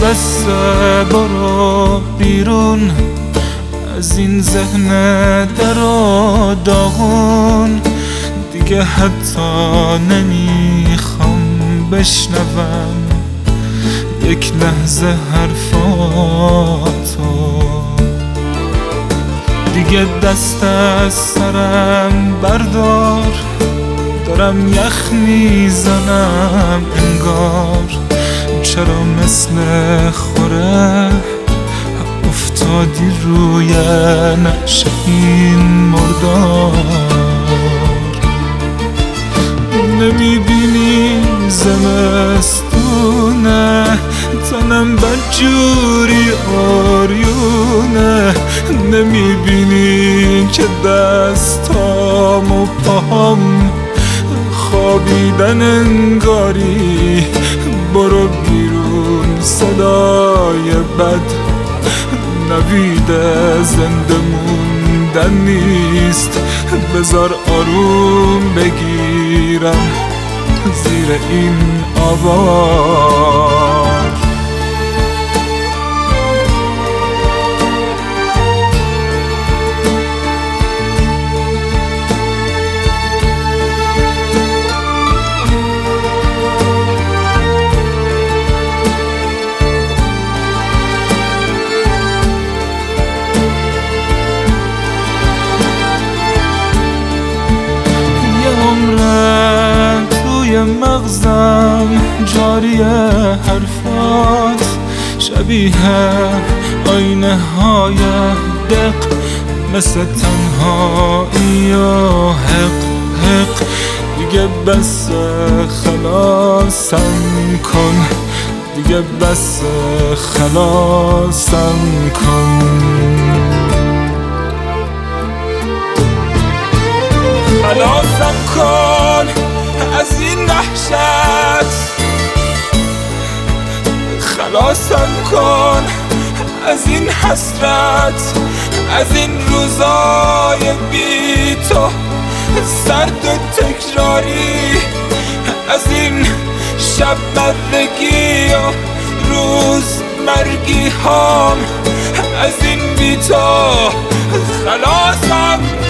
بس برو بیرون از این ذهن در و داغون. دیگه حتی نمیخوام بشنوم یک لحظه حرفاتو. دیگه دست از سرم بردار، دارم یخ میزنم انگار. چرا مثل خوره افتادی روی نقش این مردار؟ نمیبینی زمستونه، تنم بدجوری آریونه. نمیبینی که دستام و پاهم خوابیدن انگاری؟ برو بیرون، صدای بد نوید زنده موندن نیست. بذار آروم بگیرم زیر این آوار. مغزم جاری حرفات، شبیه آینه های دق، مثل تنهایی و حق حق. دیگه بس خلاصم کن، دیگه بس خلاصم کن. خلاصم کن از این وحشت، خلاصم کن از این حسرت، از این روزای بی تو سرد و تکراری، از این شب مرگی و روز مرگی هام، از این بی تو. خلاصم